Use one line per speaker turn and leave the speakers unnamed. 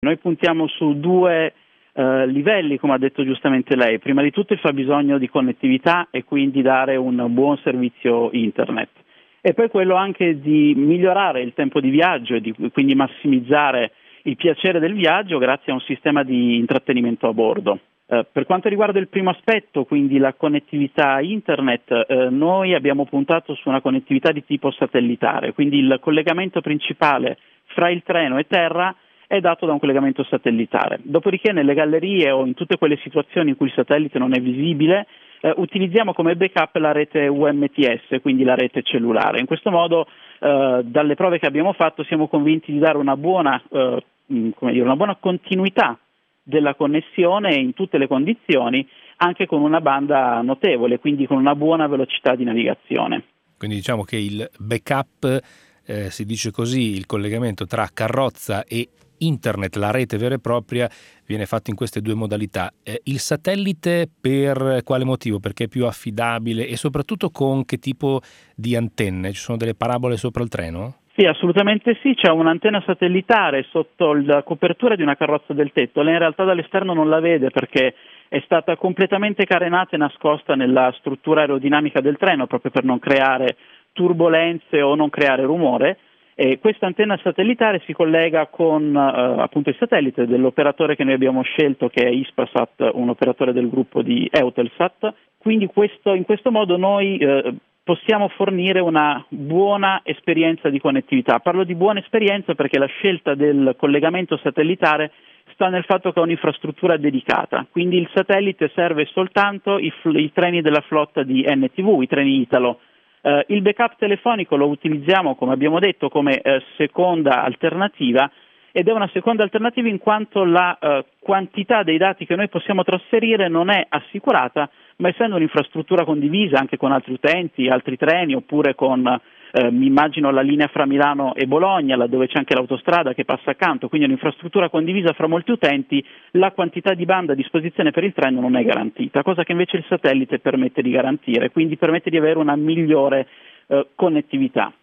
Noi puntiamo su due livelli, come ha detto giustamente lei. Prima di tutto il fabbisogno di connettività e quindi dare un buon servizio internet. E poi quello anche di migliorare il tempo di viaggio e quindi massimizzare il piacere del viaggio grazie a un sistema di intrattenimento a bordo. Per quanto riguarda il primo aspetto, quindi la connettività internet, noi abbiamo puntato su una connettività di tipo satellitare, quindi il collegamento principale fra il treno e terra è dato da un collegamento satellitare. Dopodiché nelle gallerie o in tutte quelle situazioni in cui il satellite non è visibile, utilizziamo come backup la rete UMTS, quindi la rete cellulare. In questo modo, dalle prove che abbiamo fatto, siamo convinti di dare una buona continuità della connessione in tutte le condizioni, anche con una banda notevole, quindi con una buona velocità di navigazione.
Quindi diciamo che il backup, si dice così, il collegamento tra carrozza e internet, la rete vera e propria, viene fatto in queste due modalità. Il satellite per quale motivo? Perché è più affidabile e soprattutto con che tipo di antenne? Ci sono delle parabole sopra il treno?
Sì, assolutamente sì, c'è un'antenna satellitare sotto la copertura di una carrozza del tetto. Lei in realtà dall'esterno non la vede perché è stata completamente carenata e nascosta nella struttura aerodinamica del treno proprio per non creare turbolenze o non creare rumore. E questa antenna satellitare si collega con appunto il satellite dell'operatore che noi abbiamo scelto, che è Hispasat, un operatore del gruppo di Eutelsat. Quindi in questo modo noi possiamo fornire una buona esperienza di connettività. Parlo di buona esperienza perché la scelta del collegamento satellitare sta nel fatto che è un'infrastruttura dedicata, quindi il satellite serve soltanto i treni della flotta di NTV, i treni Italo. Il backup telefonico lo utilizziamo, come abbiamo detto, come seconda alternativa, ed è una seconda alternativa in quanto la quantità dei dati che noi possiamo trasferire non è assicurata, ma essendo un'infrastruttura condivisa anche con altri utenti, altri treni, oppure con, mi immagino, la linea fra Milano e Bologna, laddove c'è anche l'autostrada che passa accanto, quindi un'infrastruttura condivisa fra molti utenti, la quantità di banda a disposizione per il treno non è garantita, cosa che invece il satellite permette di garantire, quindi permette di avere una migliore connettività.